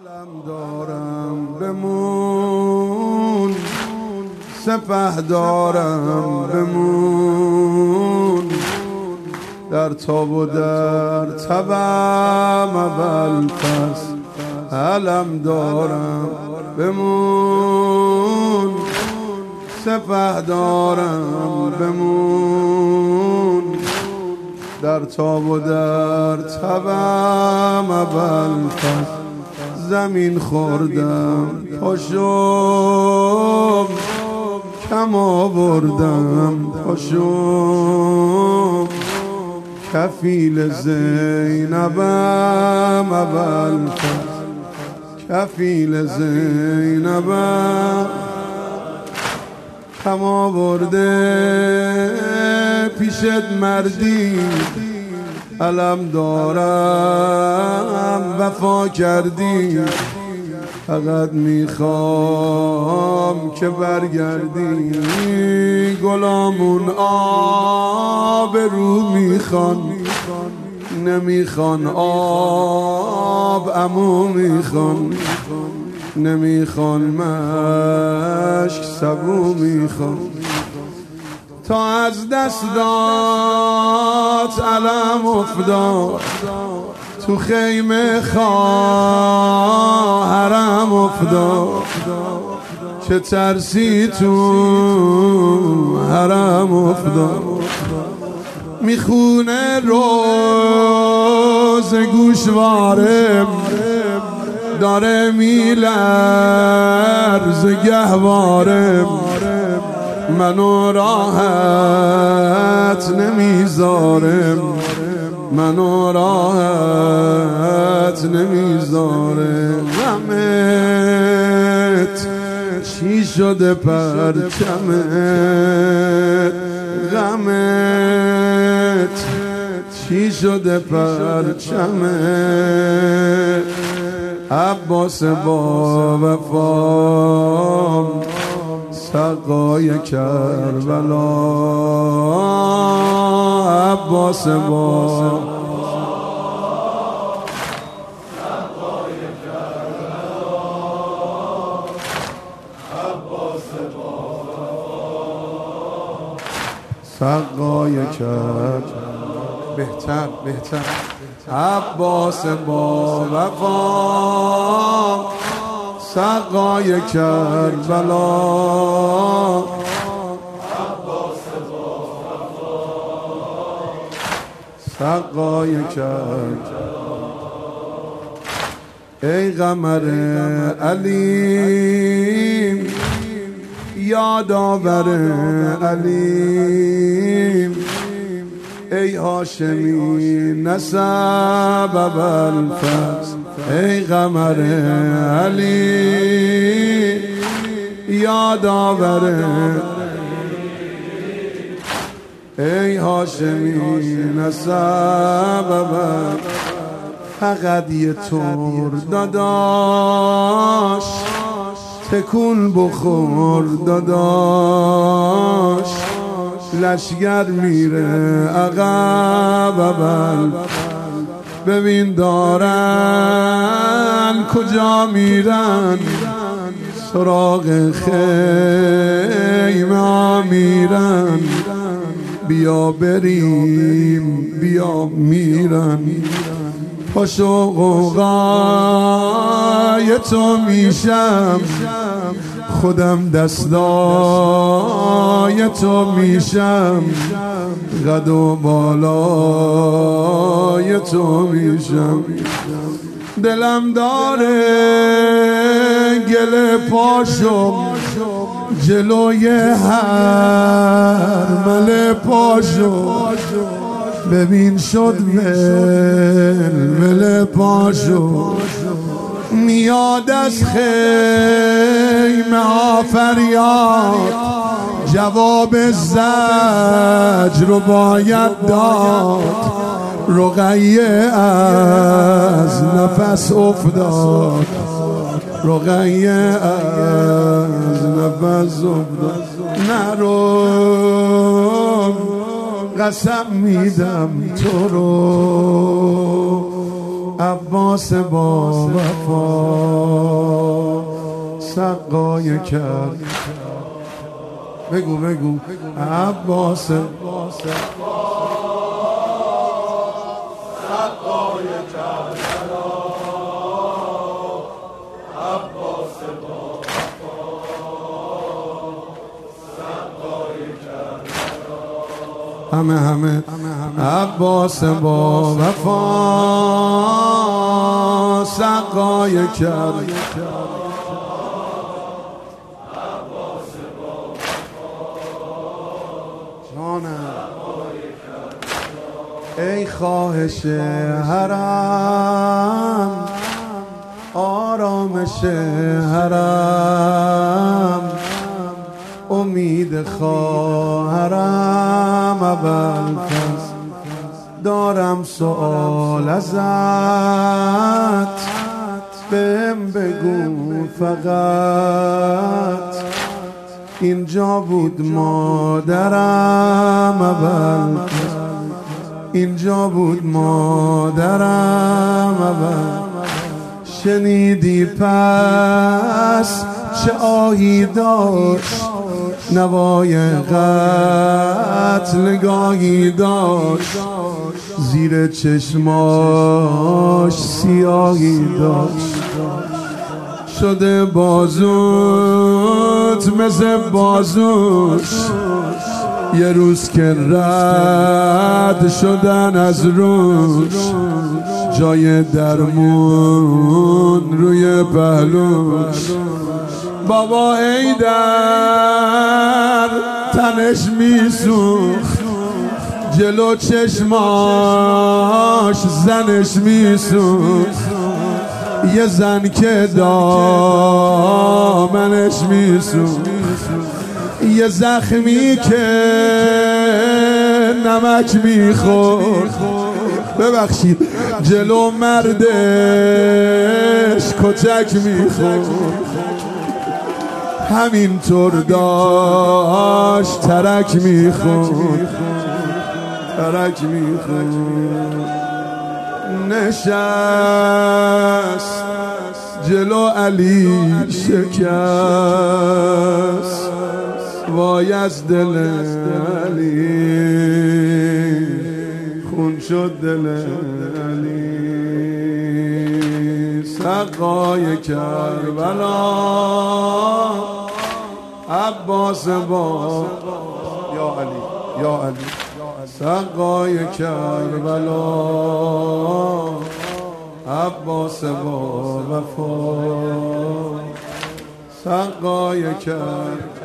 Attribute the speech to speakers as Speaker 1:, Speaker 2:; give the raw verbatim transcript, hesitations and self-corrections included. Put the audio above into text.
Speaker 1: علم دارم بمون، سپه دارم بمون، در تاب و در تبم اول پس علم دارم بمون، سپه دارم بمون، در تاب و در تبم اول پس زمین خوردم پاشم کم آوردم پاشم کفیل زینبم اول پس کفیل زینبم کم آورده پیشت مردی علم دارم وفا کردی فقط میخوام که برگردی گلامون آب رو میخوان نمیخوان آب امو میخوان نمیخوان مشک سبو میخوان تا از دست داد علم افتاد تو خیمه خواهرم افتاد چه ترسی تو حرم افتاد میخونه روز گوشوارم داره میلرز گهوارم منو راحت نمیذارم منو راحت نمیذاره غمت چی شده پرچمت غمت چی شده پرچمت عباس با وفام سقای کربلا عباس با سقای کرد بهتر بهتر عباس با وفا سقای کربلا سقای کربلا ای قمر علیم یادآور علیم ای هاشمی نسب اول فصل ای قمر علی یادآور ای هاشمی نسب اول فقط یه طور داداش تکون بخور داداش لشگر میره عقب اول ببین دارن کجا میرن سراغ خیمه میرن بیا بریم بیا میرن پاشو قوقای تو میشم خودم دستای تو میشم قد و بالای تو میشم دلم داره گل پاشم جلوی هر مل پاشم ببین شد ول ول پاشو میاد از خیمه ها فریاد جواب زجر رو باید داد رقیه از نفس افتاد رقیه از نفس افتاد نرو قسم میدم تو رو عباس با وفا سقای کرد. بگو بگو عباس همه همه عباس با وفا سقای کرد. ای خواهش حرم آرامش حرم امید خواهرم ابوالفضل دارم سؤال ازت بهم بگو فقط اینجا بود مادرم ابوالفضل اینجا بود مادرم ابوالفضل شنیدی پس چه آهی داشت نوای قتل گاهی داشت زیر چشماش سیاهی داشت شده بازوت مثل بازوش یه روز که رد شدن از روش جای درمون روی پهلوش بابا ای در تنش میسوخت جلو چشماش زنش میسوخت یه زن که دامنش میسوخت یه زخمی که نمک میخورد ببخشید جلو مردش کتک میخورد همینطور داشت ترک میخورد ترک میخورد نشست جلو علی شکست وای از دل علی خون شد دل علی سقای کربلا عباس با یا علی یا علی سقای کربلا عباس با وفا سقای کربلا